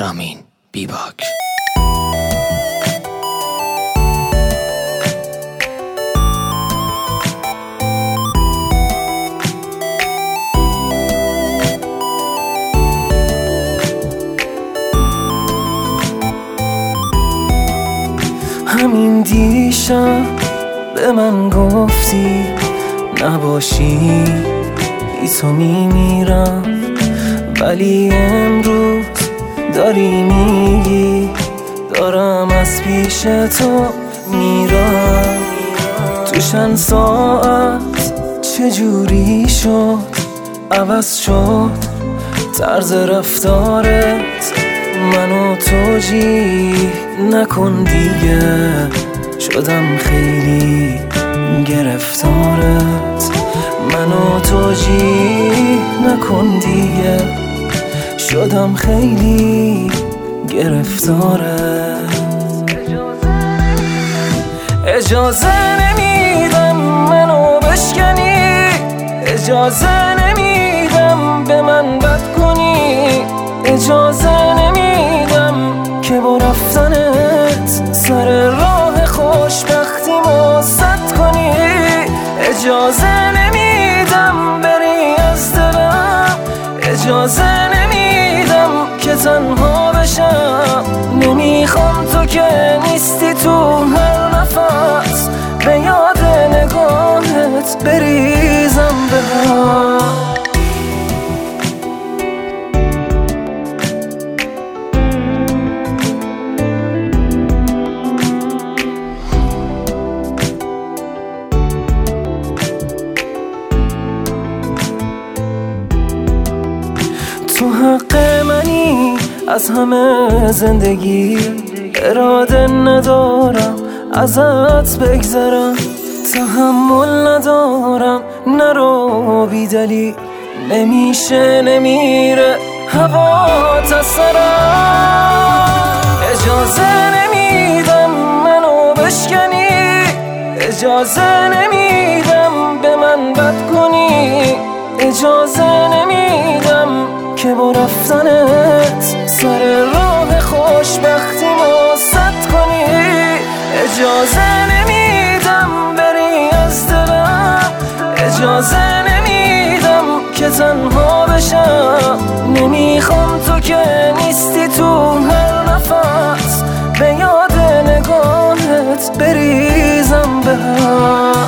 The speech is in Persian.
رامین بیباک. همین دیشب به من گفتی نباشی بی تو میمیرم، ولی امروز داری میگی دارم از پیش تو میرم. تو چند ساعت چجوری شد عوض شد طرز رفتارت، منو توجیه نکن دیگه، شدم خیلی گرفتارت. منو توجیه نکن دیگه، شدم خیلی گرفتارت. اجازه نمیدم منو بشکنی، اجازه نمیدم به من بد کنی، اجازه نمیدم که با رفتنت سر راه خوشبختیمو سد کنی، اجازه نمیدم بری از دلم، اجازه نمیدم که تنها بشم. نمیخوام تو که نیستی تو هر نفس به یاد نگاهت بریزم به هم. تو حق منی از همه زندگی، اراده ندارم ازت بگذرم، تحمل ندارم نرو بی دلیل، نمیشه نمیره هوات از سرم. اجازه نمیدم منو بشکنی، اجازه نمیدم به من بد کنی، اجازه نمیدم که با رفتنت سر راه خوشبختیمو سد کنی، اجازه نمیدم بری از دلم، اجازه نمیدم که تنها بشم. نمیخوام تو که نیستی تو هر نفس به یاد نگاهت بریزم به هم.